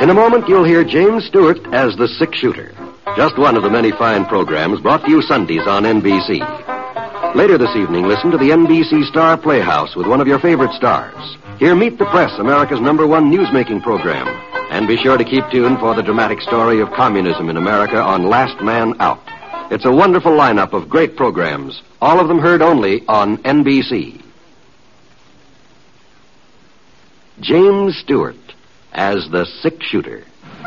In a moment, you'll hear James Stewart as the six-shooter. Just one of the many fine programs brought to you Sundays on NBC. Later this evening, listen to the NBC Star Playhouse with one of your favorite stars. Hear Meet the Press, America's #1 newsmaking program. And be sure to keep tuned for the dramatic story of communism in America on Last Man Out. It's a wonderful lineup of great programs, all of them heard only on NBC. James Stewart as the six-shooter.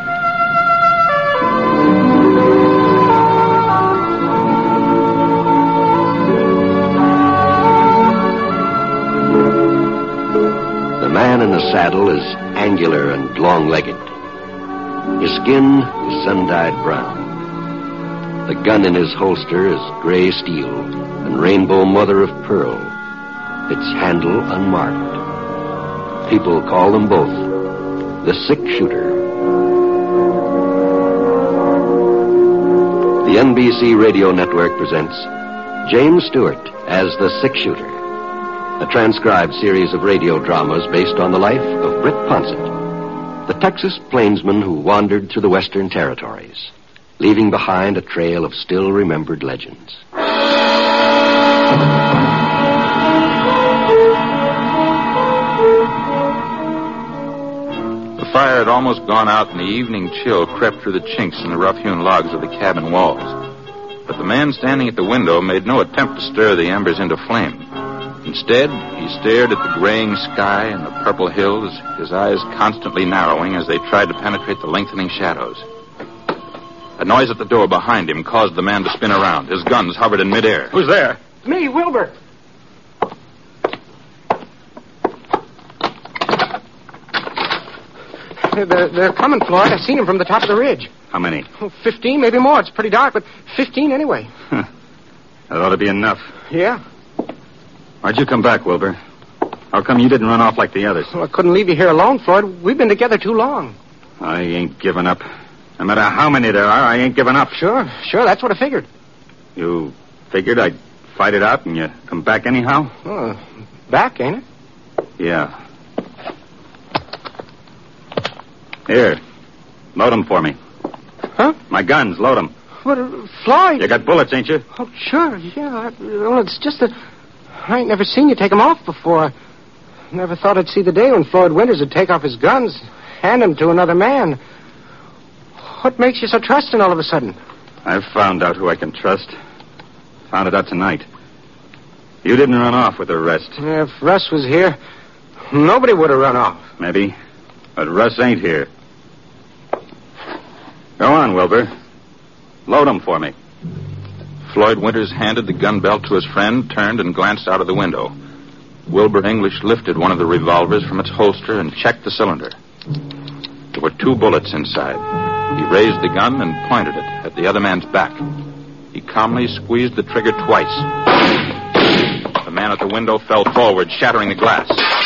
The man in the saddle is angular and long-legged. His skin is sun-dyed brown. The gun in his holster is gray steel and rainbow mother of pearl, its handle unmarked. People call them both the six-shooter. The NBC Radio Network presents James Stewart as the six-shooter, a transcribed series of radio dramas based on the life of Britt Ponsett, the Texas plainsman who wandered through the Western Territories, leaving behind a trail of still-remembered legends. The fire had almost gone out, and the evening chill crept through the chinks in the rough-hewn logs of the cabin walls. But the man standing at the window made no attempt to stir the embers into flame. Instead, he stared at the graying sky and the purple hills, his eyes constantly narrowing as they tried to penetrate the lengthening shadows. A noise at the door behind him caused the man to spin around. His guns hovered in midair. Who's there? Me, Wilbur. They're coming, Floyd. I've seen them from the top of the ridge. How many? 15, maybe more. It's pretty dark, but 15 anyway. That ought to be enough. Yeah? Why'd you come back, Wilbur? How come you didn't run off like the others? Well, I couldn't leave you here alone, Floyd. We've been together too long. I ain't giving up. No matter how many there are, I ain't giving up. Sure. That's what I figured. You figured I'd fight it out and you come back anyhow? Back, ain't it? Yeah. Here. Load 'em for me. Huh? My guns, load 'em. But, Floyd... You got bullets, ain't you? Oh, sure, yeah. Well, it's just that I ain't never seen you take 'em off before. I never thought I'd see the day when Floyd Winters would take off his guns, hand them to another man. What makes you so trusting all of a sudden? I've found out who I can trust. Found it out tonight. You didn't run off with the rest. If Russ was here, nobody would have run off. Maybe. But Russ ain't here. Go on, Wilbur. Load 'em for me. Floyd Winters handed the gun belt to his friend, turned and glanced out of the window. Wilbur English lifted one of the revolvers from its holster and checked the cylinder. There were 2 bullets inside. He raised the gun and pointed it at the other man's back. He calmly squeezed the trigger twice. The man at the window fell forward, shattering the glass.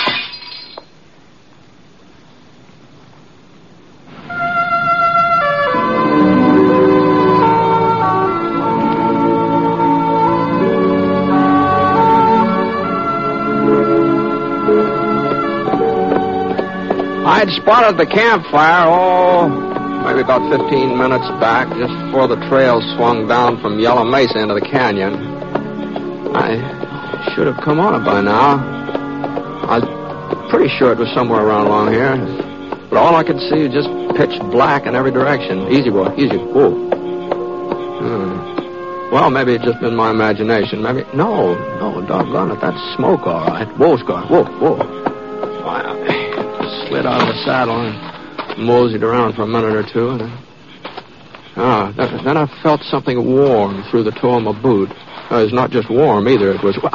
I'd spotted the campfire, maybe about 15 minutes back, just before the trail swung down from Yellow Mesa into the canyon. I should have come on it by now. I was pretty sure it was somewhere around along here. But all I could see was just pitch black in every direction. Easy, boy, easy. Whoa. Well, maybe it's just been my imagination. Maybe... No, doggone it. That's smoke, all right. Whoa, Scar. Whoa. I slid out of the saddle and moseyed around for a minute or two. And then I felt something warm through the toe of my boot. It was not just warm either. It was...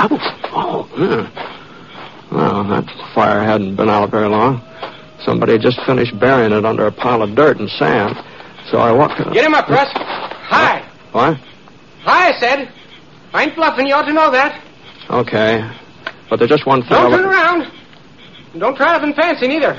Well, that fire hadn't been out very long. Somebody had just finished burying it under a pile of dirt and sand. So I walked... Get him up, Russ. Hi. What? Hi, I said. I ain't bluffing. You ought to know that. Okay. But there's just one fellow... Don't turn around. Don't try nothing fancy, neither.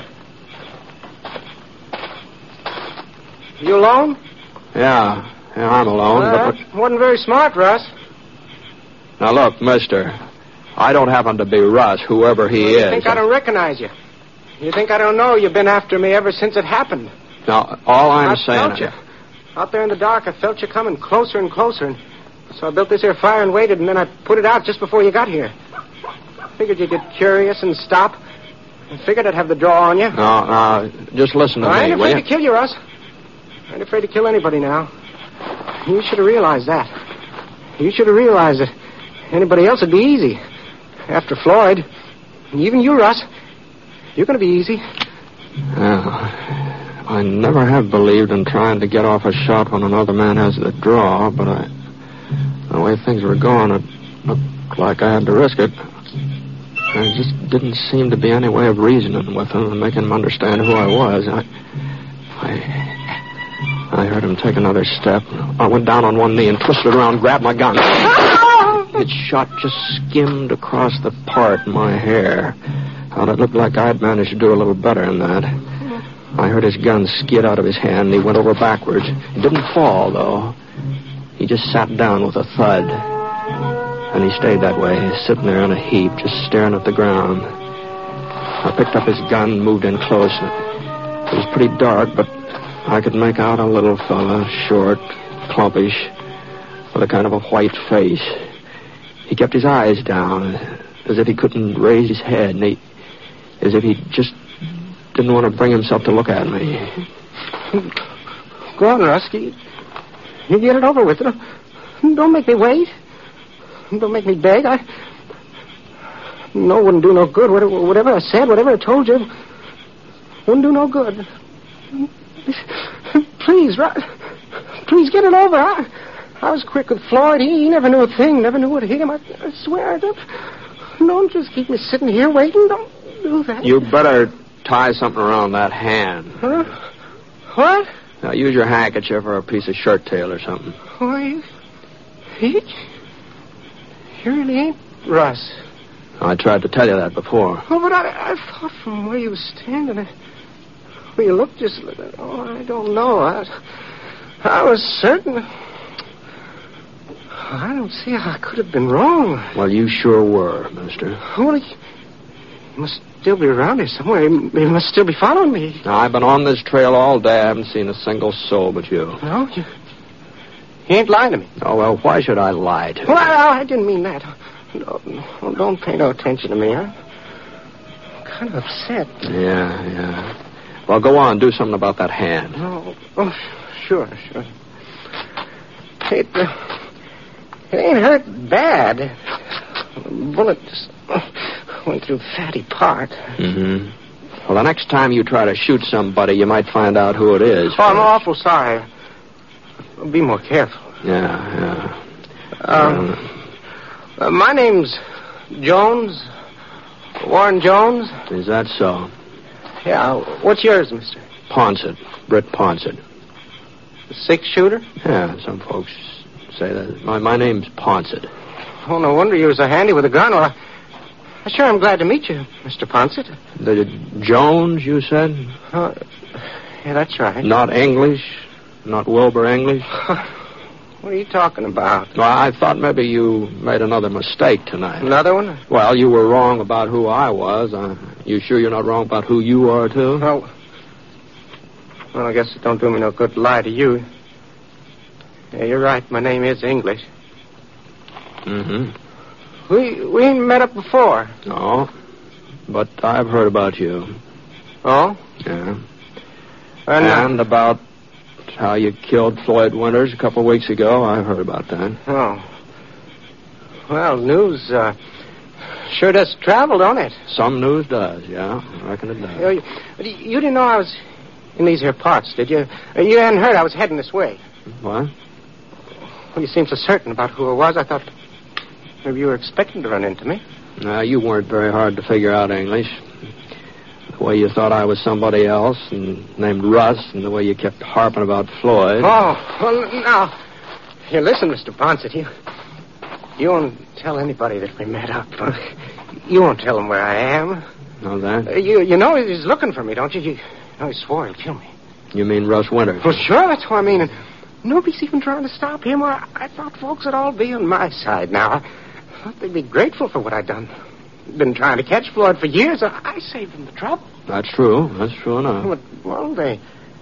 You alone? Yeah, I'm alone. But wasn't very smart, Russ. Now, look, mister, I don't happen to be Russ, whoever he is. You think I don't recognize you? You think I don't know you've been after me ever since it happened? Now, all I'm saying... I felt you. Out there in the dark, I felt you coming closer and closer. And so I built this here fire and waited, and then I put it out just before you got here. Figured you'd get curious and stop. I figured I'd have the draw on you. No, just listen to me, I ain't will afraid you? to kill you, Russ. I ain't afraid to kill anybody now. You should have realized that. You should have realized that anybody else would be easy. After Floyd, and even you, Russ, you're going to be easy. Yeah, I never have believed in trying to get off a shot when another man has the draw, but the way things were going, it looked like I had to risk it. There just didn't seem to be any way of reasoning with him and making him understand who I was. I heard him take another step. I went down on one knee and twisted around, grabbed my gun. Its shot just skimmed across the part in my hair. Well, it looked like I'd managed to do a little better than that. I heard his gun skid out of his hand, and he went over backwards. He didn't fall, though. He just sat down with a thud. And he stayed that way, sitting there in a heap, just staring at the ground. I picked up his gun and moved in close. It was pretty dark, but I could make out a little fella, short, clumpish, with a kind of a white face. He kept his eyes down, as if he couldn't raise his head, and as if he just didn't want to bring himself to look at me. Go on, Rusky. You get it over with. Don't make me wait. Don't make me beg. No, wouldn't do no good. Whatever I said, whatever I told you, wouldn't do no good. Please, please get it over. I was quick with Floyd. He never knew a thing, never knew what hit him. I swear. Don't just keep me sitting here waiting. Don't do that. You better tie something around that hand. Huh? What? Now, use your handkerchief or a piece of shirt tail or something. Why, you really ain't Russ. I tried to tell you that before. Oh, but I thought from where you was standing, where you looked just... Oh, I don't know. I was certain... I don't see how I could have been wrong. Well, you sure were, mister. Well, he must still be around here somewhere. He must still be following me. Now, I've been on this trail all day. I haven't seen a single soul but you. No, you ain't lying to me. Oh, well, why should I lie to you? Well, I didn't mean that. No, don't pay no attention to me. I'm kind of upset. Yeah. Well, go on. Do something about that hand. Oh, sure. It ain't hurt bad. The bullet just went through fatty part. Mm-hmm. Well, the next time you try to shoot somebody, you might find out who it is. Oh, I'm awful sorry. I'll be more careful. Yeah. My name's Jones. Warren Jones. Is that so? Yeah. What's yours, mister? Ponsett. Britt Ponsett. The six-shooter? Yeah, some folks say that. My name's Ponsett. Oh, no wonder you was so handy with a gun. Well, I sure am glad to meet you, Mr. Ponsett. The Jones, you said? Yeah, that's right. Not English? Not Wilbur English? What are you talking about? Well, I thought maybe you made another mistake tonight. Another one? Well, you were wrong about who I was. You sure you're not wrong about who you are, too? Well, I guess it don't do me no good to lie to you. Yeah, you're right. My name is English. Mm-hmm. We ain't met up before. No, but I've heard about you. Oh? Yeah. And about how you killed Floyd Winters a couple of weeks ago. I heard about that. Oh. Well, news sure does travel, don't it? Some news does, yeah. I reckon it does. You didn't know I was in these here parts, did you? You hadn't heard I was heading this way. What? Well, you seemed so certain about who I was, I thought maybe you were expecting to run into me. No, you weren't very hard to figure out, English. The way you thought I was somebody else, and named Russ, and the way you kept harping about Floyd. Oh, well, now, here, listen, Mr. Ponsett, you won't tell anybody that we met up. You won't tell them where I am. Know that? You know he's looking for me, don't you? You know he swore he'd kill me. You mean Russ Winters? Well, sure, that's what I mean. And nobody's even trying to stop him. I thought folks would all be on my side now. I thought they'd be grateful for what I'd done. Been trying to catch Floyd for years. I saved them the trouble. That's true. That's true enough. Well, they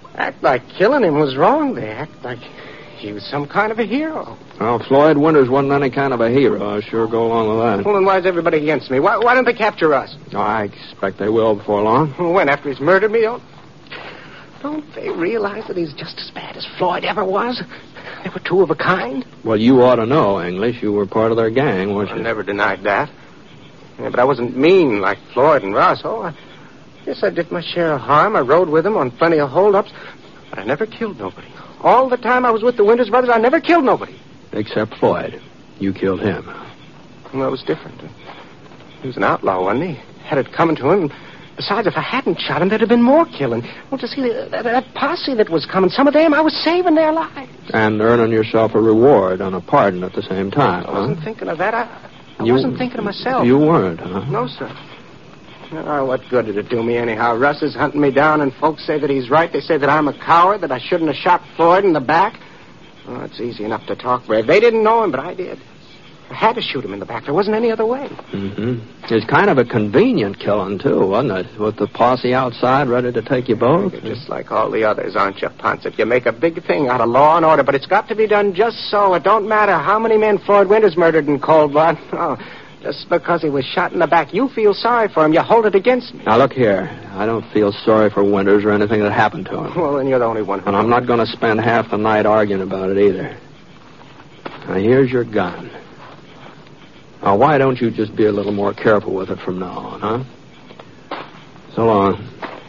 act like killing him was wrong. They act like he was some kind of a hero. Well, Floyd Winters wasn't any kind of a hero. I'll sure go along with that. Well, then why is everybody against me? Why don't they capture us? Oh, I expect they will before long. When? After he's murdered me? Don't they realize that he's just as bad as Floyd ever was? They were two of a kind. Well, you ought to know, English. You were part of their gang, weren't you? I never denied that. Yeah, but I wasn't mean like Floyd and Ross. Yes, I did my share of harm. I rode with them on plenty of holdups, but I never killed nobody. All the time I was with the Winters brothers, I never killed nobody. Except Floyd. You killed him. Well, it was different. He was an outlaw, wasn't he? Had it coming to him. Besides, if I hadn't shot him, there'd have been more killing. Well, to see that posse that was coming, some of them, I was saving their lives. And earning yourself a reward and a pardon at the same time, I wasn't thinking of that. I wasn't thinking of myself. You weren't, huh? No, sir. Oh, what good did it do me anyhow? Russ is hunting me down, and folks say that he's right. They say that I'm a coward, that I shouldn't have shot Floyd in the back. Oh, it's easy enough to talk brave. They didn't know him, but I did. I had to shoot him in the back. There wasn't any other way. Mm-hmm. It's kind of a convenient killing, too, wasn't it? With the posse outside ready to take you both. You're just like all the others, aren't you, Ponset? You make a big thing out of law and order, but it's got to be done just so. It don't matter how many men Floyd Winters murdered in cold blood. Oh, just because he was shot in the back, you feel sorry for him. You hold it against me. Now, look here. I don't feel sorry for Winters or anything that happened to him. Well, then you're the only one who... And I'm not going to spend half the night arguing about it either. Now, here's your gun. Now, why don't you just be a little more careful with it from now on, huh? So long.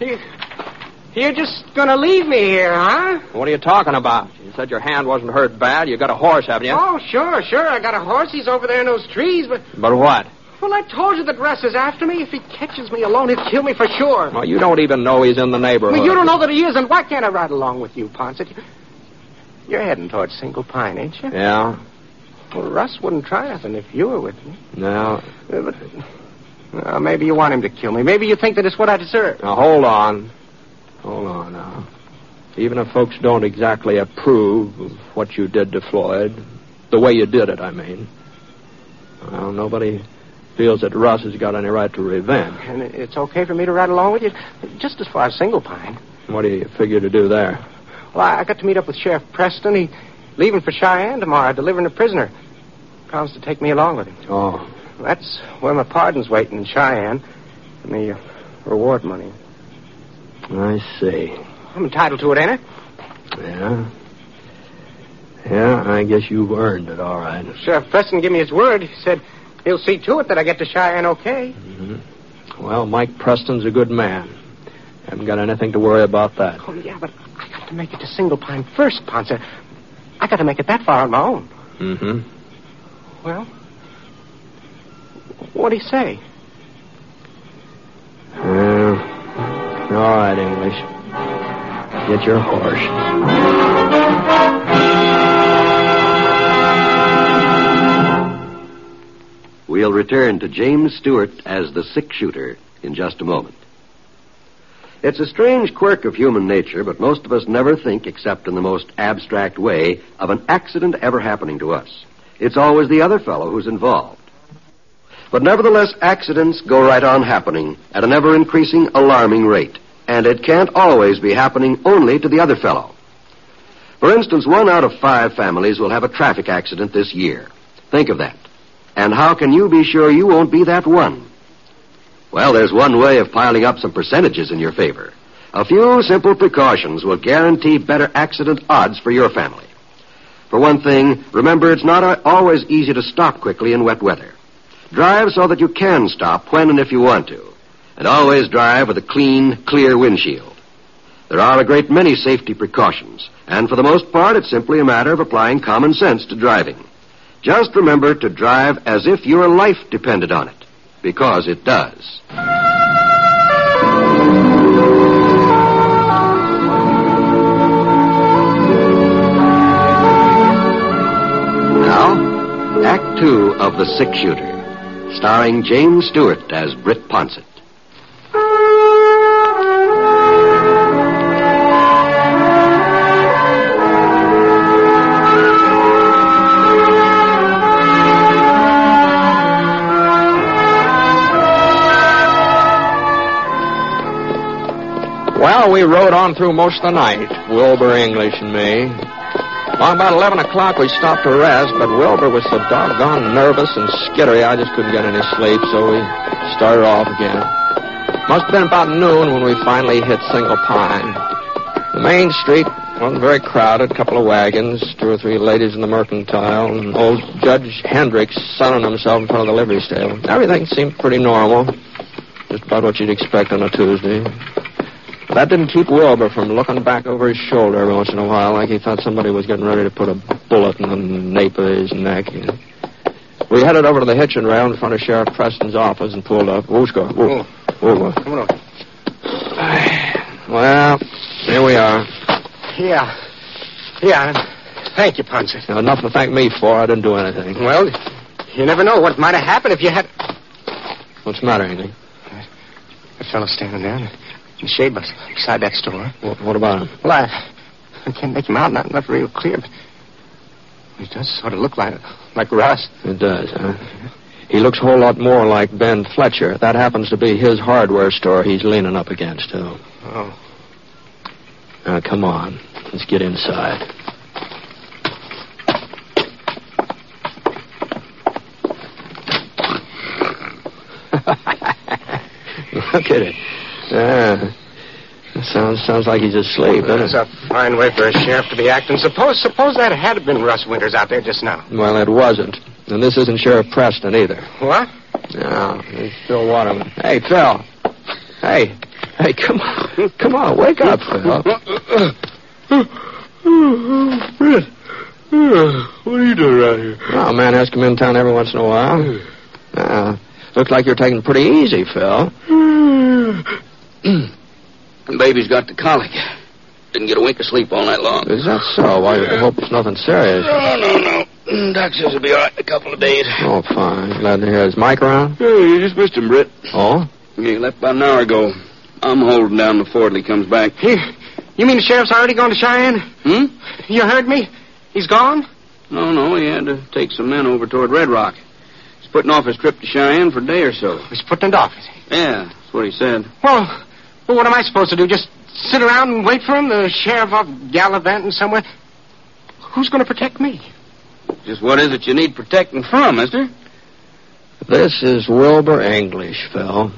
You're just going to leave me here, huh? What are you talking about? You said your hand wasn't hurt bad. You got a horse, haven't you? Oh, sure. I got a horse. He's over there in those trees, but... But what? Well, I told you that Russ is after me. If he catches me alone, he'll kill me for sure. Well, you don't even know he's in the neighborhood. Well, you don't know that he is, and why can't I ride along with you, Ponset? You're heading towards Single Pine, ain't you? Yeah. Well, Russ wouldn't try nothing if you were with me. No. But maybe you want him to kill me. Maybe you think that it's what I deserve. Now, hold on. Hold on now. Even if folks don't exactly approve of what you did to Floyd, the way you did it, I mean, well, nobody feels that Russ has got any right to revenge. And it's okay for me to ride along with you, just as far as Single Pine. What do you figure to do there? Well, I got to meet up with Sheriff Preston. He's leaving for Cheyenne tomorrow, delivering a prisoner. Promised to take me along with him. Oh. That's where my pardon's waiting in Cheyenne, and the reward money. I see. I'm entitled to it, ain't I? Yeah. Yeah, I guess you've earned it, all right. Sheriff Preston gave me his word. He said he'll see to it that I get to Cheyenne okay. Mm-hmm. Well, Mike Preston's a good man. Haven't got anything to worry about that. Oh, yeah, but I got to make it to Single Pine first, Ponce. I got to make it that far on my own. Mm-hmm. Well, what'd he say? All right, English. Get your horse. We'll return to James Stewart as the six-shooter in just a moment. It's a strange quirk of human nature, but most of us never think, except in the most abstract way, of an accident ever happening to us. It's always the other fellow who's involved. But nevertheless, accidents go right on happening at an ever-increasing, alarming rate. And it can't always be happening only to the other fellow. For instance, 1 out of 5 families will have a traffic accident this year. Think of that. And how can you be sure you won't be that one? Well, there's one way of piling up some percentages in your favor. A few simple precautions will guarantee better accident odds for your family. For one thing, remember it's not always easy to stop quickly in wet weather. Drive so that you can stop when and if you want to. And always drive with a clean, clear windshield. There are a great many safety precautions, and for the most part, it's simply a matter of applying common sense to driving. Just remember to drive as if your life depended on it, because it does. Now, Act 2 of The Six-Shooter, starring James Stewart as Britt Ponsett. Well, Well, we rode on through most of the night, Wilbur, English, and me. Along about 11 o'clock, we stopped to rest, but Wilbur was so doggone nervous and skittery, I just couldn't get any sleep, so we started off again. Must have been about noon when we finally hit Single Pine. The main street wasn't very crowded, a couple of wagons, 2 or 3 ladies in the mercantile, and old Judge Hendricks sunning himself in front of the livery stable. Everything seemed pretty normal, just about what you'd expect on a Tuesday. But that didn't keep Wilbur from looking back over his shoulder every once in a while like he thought somebody was getting ready to put a bullet in the nape of his neck. We headed over to the hitching rail in front of Sheriff Preston's office and pulled up. Who's going? Come on over. Well, here we are. Yeah. Thank you, Ponce. Enough to thank me for. I didn't do anything. Well, you never know what might have happened if you had... What's the matter, anything? That fellow standing there in the shade beside that store. What about him? Well, I can't make him out, not real clear, but he does sort of look like Russ. It does, huh? He looks a whole lot more like Ben Fletcher. That happens to be his hardware store he's leaning up against, too. Oh. Now, come on. Let's get inside. Look at it. Sounds like he's asleep, doesn't it? That's a fine way for a sheriff to be acting. Suppose that had been Russ Winters out there just now. Well, it wasn't. And this isn't Sheriff Preston either. What? No, it's Phil Waterman. Hey, Phil. Hey, come on. Come on, wake up, Phil. What are you doing around here? Well, a man has to come in town every once in a while. Looks like you're taking it pretty easy, Phil. Baby's got the colic. Didn't get a wink of sleep all night long. Is that so? I hope it's nothing serious. No. Doc says he'll be all right in a couple of days. Oh, fine. Glad to hear. Is Mike around? Hey, you just missed him, Britt. Oh? He left about an hour ago. I'm holding down before he comes back. You mean the sheriff's already gone to Cheyenne? You heard me? He's gone? No. He had to take some men over toward Red Rock. He's putting off his trip to Cheyenne for a day or so. He's putting it off, is he? Yeah, that's what he said. Well, what am I supposed to do? Just sit around and wait for him? The sheriff off gallivanting somewhere? Who's going to protect me? Just what is it you need protecting from, mister? This is Wilbur English, Phil.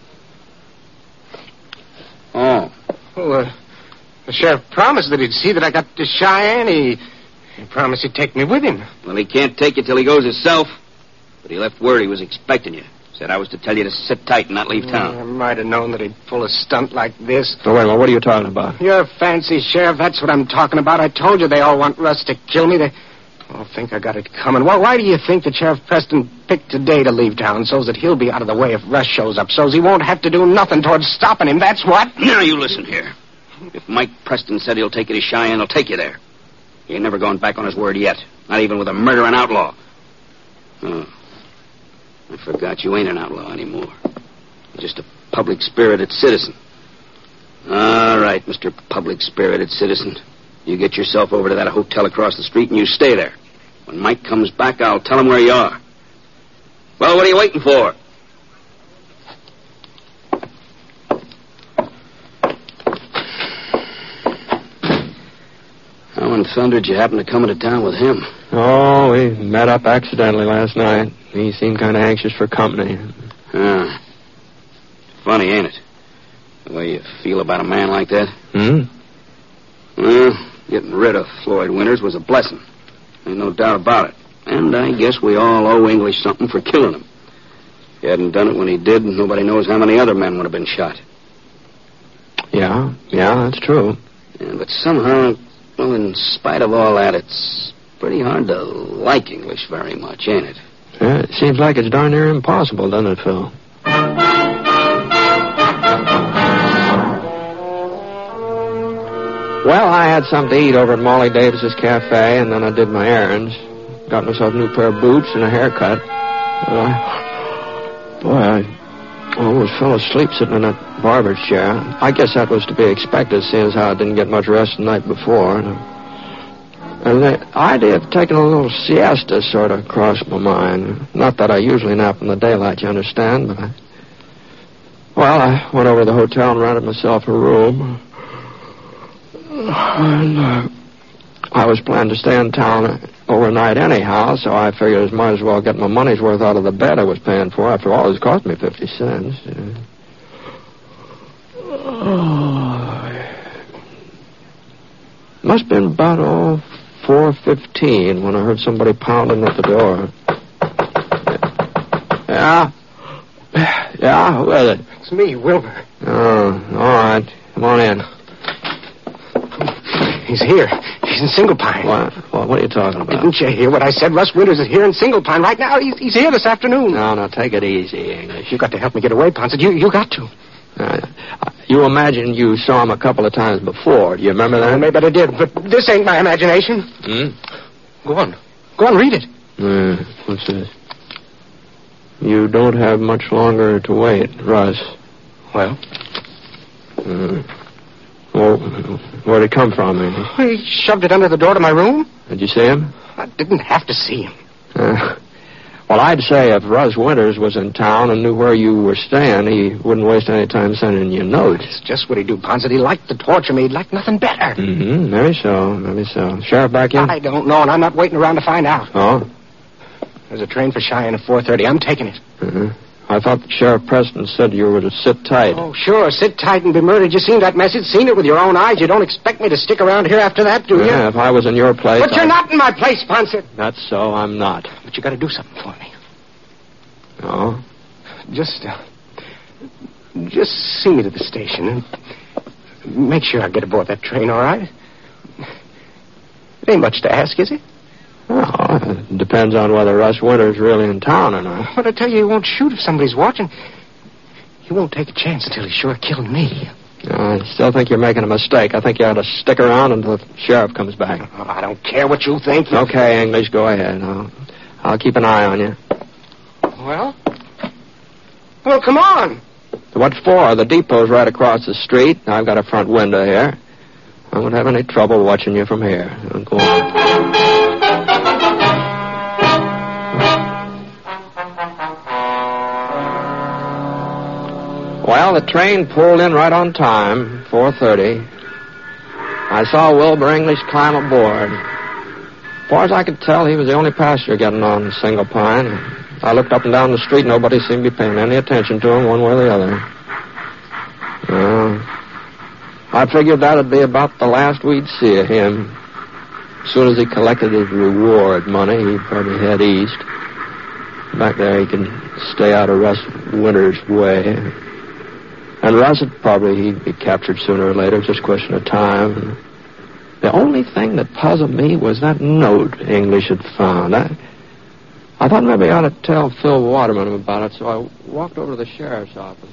Oh. Well, the sheriff promised that he'd see that I got to Cheyenne. He promised he'd take me with him. Well, he can't take you till he goes himself. But he left word he was expecting you. Said I was to tell you to sit tight and not leave town. I might have known that he'd pull a stunt like this. Oh, wait a minute. What are you talking about? You're fancy, Sheriff. That's what I'm talking about. I told you they all want Russ to kill me. They all think I got it coming. Well, why do you think that Sheriff Preston picked today to leave town so that he'll be out of the way if Russ shows up, so he won't have to do nothing towards stopping him? That's what. Now, you listen here. If Mike Preston said he'll take you to Cheyenne, he'll take you there. He ain't never gone back on his word yet. Not even with a murdering outlaw. Oh. I forgot you ain't an outlaw anymore. You're just a public-spirited citizen. All right, Mr. Public-spirited citizen. You get yourself over to that hotel across the street and you stay there. When Mike comes back, I'll tell him where you are. Well, what are you waiting for? How in thunder did you happen to come into town with him? Oh, we met up accidentally last night. He seemed kind of anxious for company. Funny, ain't it? The way you feel about a man like that. Well, getting rid of Floyd Winters was a blessing. Ain't no doubt about it. And I guess we all owe English something for killing him. If he hadn't done it when he did, nobody knows how many other men would have been shot. Yeah, that's true. Yeah, but somehow, well, in spite of all that, it's pretty hard to like English very much, ain't it? Yeah, it seems like it's darn near impossible, doesn't it, Phil? Well, I had something to eat over at Molly Davis's cafe, and then I did my errands. Got myself a new pair of boots and a haircut. I almost fell asleep sitting in that barber's chair. I guess that was to be expected, seeing as how I didn't get much rest the night before. And the idea of taking a little siesta sort of crossed my mind. Not that I usually nap in the daylight, you understand, but I went over to the hotel and rented myself a room. I was planning to stay in town overnight anyhow, so I figured I might as well get my money's worth out of the bed I was paying for. After all, it's cost me 50 cents. Must have been about 4:15 when I heard somebody pounding at the door. Yeah? Yeah, who is it? It's me, Wilbur. Oh, all right. Come on in. He's here. He's in Single Pine. What are you talking about? Didn't you hear what I said? Russ Winters is here in Single Pine right now. He's here this afternoon. No, take it easy, English. You got to help me get away, Ponset. You got to. You imagine you saw him a couple of times before. Do you remember that? Well, maybe I did, but this ain't my imagination. Go on, read it. What's this? You don't have much longer to wait, Russ. Well? Well, where'd it come from, English? He shoved it under the door to my room. Did you see him? I didn't have to see him. Well, I'd say if Russ Winters was in town and knew where you were staying, he wouldn't waste any time sending you notes. It's just what he'd do, Ponset. He liked to torture me. He'd like nothing better. Maybe so. Sheriff back in? I don't know, and I'm not waiting around to find out. Oh? There's a train for Cheyenne at 4:30. I'm taking it. I thought that Sheriff Preston said you were to sit tight. Oh, sure. Sit tight and be murdered. You seen that message? Seen it with your own eyes? You don't expect me to stick around here after that, do you? Yeah, if I was in your place... But you're not in my place, Ponset. That's so. I'm not. But you got to do something for me. Oh? Just see me to the station and make sure I get aboard that train, all right? It ain't much to ask, is it? Well, it depends on whether Russ Winters really in town or not. But I tell you, he won't shoot if somebody's watching. He won't take a chance until he's sure killed me. I still think you're making a mistake. I think you ought to stick around until the sheriff comes back. Oh, I don't care what you think. Okay, English, go ahead. I'll keep an eye on you. Well, come on. What for? The depot's right across the street. I've got a front window here. I won't have any trouble watching you from here. Go on. Well, the train pulled in right on time, 4:30. I saw Wilbur English climb aboard. As far as I could tell, he was the only passenger getting on Single Pine. I looked up and down the street. Nobody seemed to be paying any attention to him one way or the other. I figured that'd be about the last we'd see of him. As soon as he collected his reward money, he'd probably head east. Back there, he could stay out of Russ Winters' way. And Russ he'd be captured sooner or later, just a question of time. The only thing that puzzled me was that note English had found. I thought maybe I ought to tell Phil Waterman about it, so I walked over to the sheriff's office.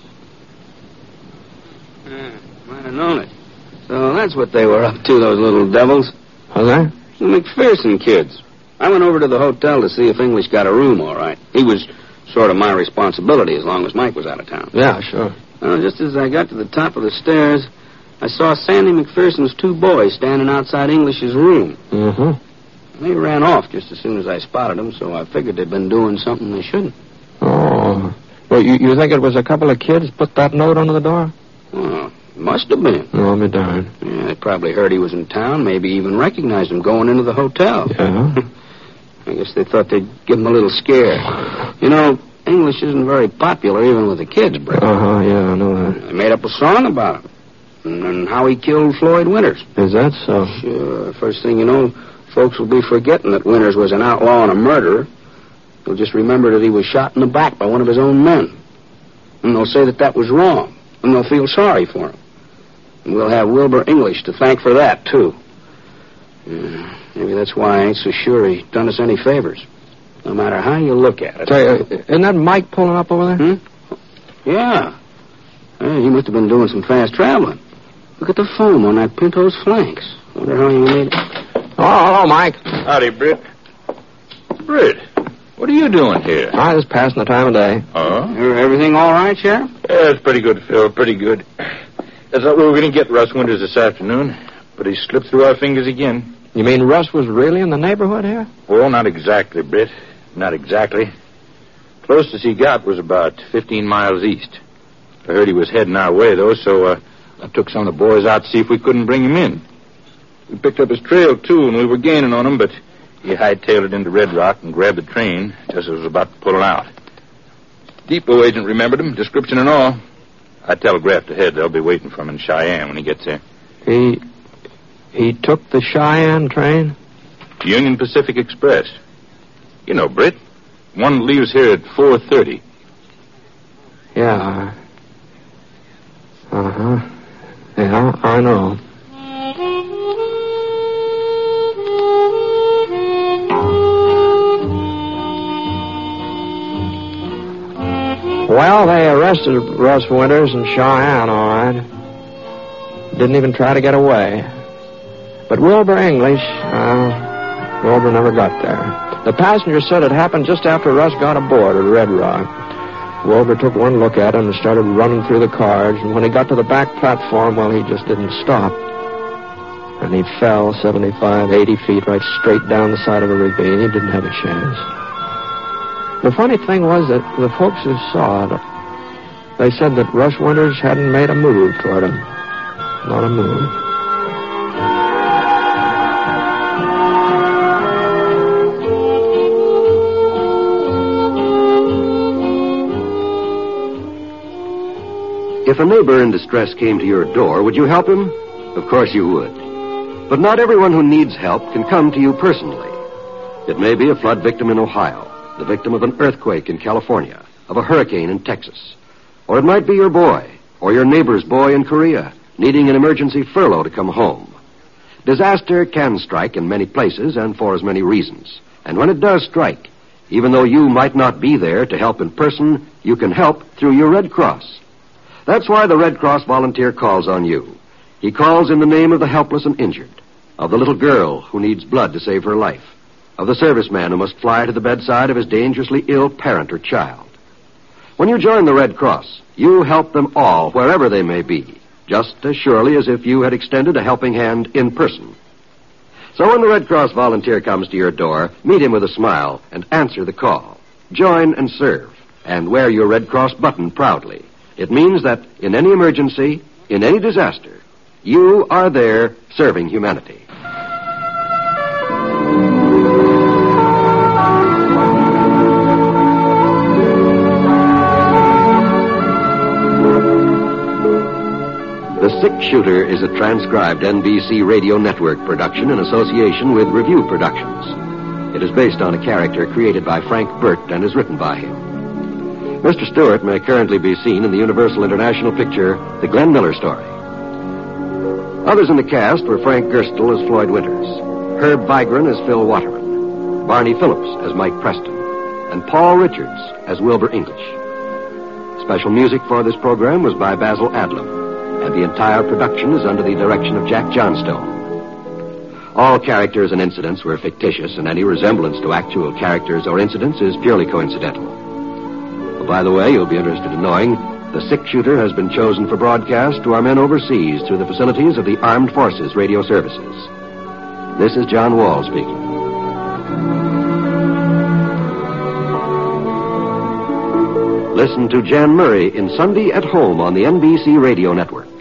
Might have known it. So that's what they were up to, those little devils. Was they? The McPherson kids. I went over to the hotel to see if English got a room all right. He was sort of my responsibility as long as Mike was out of town. Yeah, sure. Well, just as I got to the top of the stairs, I saw Sandy McPherson's two boys standing outside English's room. They ran off just as soon as I spotted them, so I figured they'd been doing something they shouldn't. Oh. Well, you think it was a couple of kids put that note under the door? Well, must have been. Oh, I'll be darned. Yeah, they probably heard he was in town, maybe even recognized him going into the hotel. Yeah? I guess they thought they'd give him a little scare. You know, English isn't very popular even with the kids, Brett. Yeah, I know that. They made up a song about him. And how he killed Floyd Winters. Is that so? Sure. First thing you know, folks will be forgetting that Winters was an outlaw and a murderer. They'll just remember that he was shot in the back by one of his own men. And they'll say that was wrong. And they'll feel sorry for him. And we'll have Wilbur English to thank for that, too. Maybe that's why I ain't so sure he's done us any favors. No matter how you look at it. Say, isn't that Mike pulling up over there? Yeah. He must have been doing some fast traveling. Look at the foam on that Pinto's flanks. Wonder how he made it. Oh, hello, Mike. Howdy, Britt. Britt, what are you doing here? I was passing the time of day. Oh? Everything all right, Sheriff? Yeah, it's pretty good, Phil, pretty good. I thought we were going to get Russ Winters this afternoon, but he slipped through our fingers again. You mean Russ was really in the neighborhood here? Well, not exactly, Britt. Not exactly. Closest he got was about 15 miles east. I heard he was heading our way, though, so I took some of the boys out to see if we couldn't bring him in. We picked up his trail, too, and we were gaining on him, but he hightailed it into Red Rock and grabbed the train just as it was about to pull it out. Depot agent remembered him, description and all. I telegraphed ahead they'll be waiting for him in Cheyenne when he gets there. He took the Cheyenne train? Union Pacific Express. You know, Britt. One leaves here at 4:30. Yeah. Uh-huh. Yeah, I know. Well, they arrested Russ Winters in Cheyenne, all right. Didn't even try to get away. But Wilbur English, Wilbur never got there. The passenger said it happened just after Russ got aboard at Red Rock. Wilbur took one look at him and started running through the cars, and when he got to the back platform, well, he just didn't stop. And he fell 75, 80 feet right straight down the side of a ravine. He didn't have a chance. The funny thing was that the folks who saw it, they said that Russ Winters hadn't made a move toward him. Not a move. If a neighbor in distress came to your door, would you help him? Of course you would. But not everyone who needs help can come to you personally. It may be a flood victim in Ohio, the victim of an earthquake in California, of a hurricane in Texas. Or it might be your boy, or your neighbor's boy in Korea, needing an emergency furlough to come home. Disaster can strike in many places and for as many reasons. And when it does strike, even though you might not be there to help in person, you can help through your Red Cross. That's why the Red Cross volunteer calls on you. He calls in the name of the helpless and injured, of the little girl who needs blood to save her life, of the serviceman who must fly to the bedside of his dangerously ill parent or child. When you join the Red Cross, you help them all, wherever they may be, just as surely as if you had extended a helping hand in person. So when the Red Cross volunteer comes to your door, meet him with a smile and answer the call. Join and serve, and wear your Red Cross button proudly. It means that in any emergency, in any disaster, you are there serving humanity. The Six Shooter is a transcribed NBC Radio Network production in association with Review Productions. It is based on a character created by Frank Burt and is written by him. Mr. Stewart may currently be seen in the Universal International picture, The Glenn Miller Story. Others in the cast were Frank Gerstle as Floyd Winters, Herb Vigran as Phil Waterman, Barney Phillips as Mike Preston, and Paul Richards as Wilbur English. Special music for this program was by Basil Adlam, and the entire production is under the direction of Jack Johnstone. All characters and incidents were fictitious, and any resemblance to actual characters or incidents is purely coincidental. Oh, by the way, you'll be interested in knowing the Six Shooter has been chosen for broadcast to our men overseas through the facilities of the Armed Forces Radio Services. This is John Wall speaking. Listen to Jan Murray in Sunday at Home on the NBC Radio Network.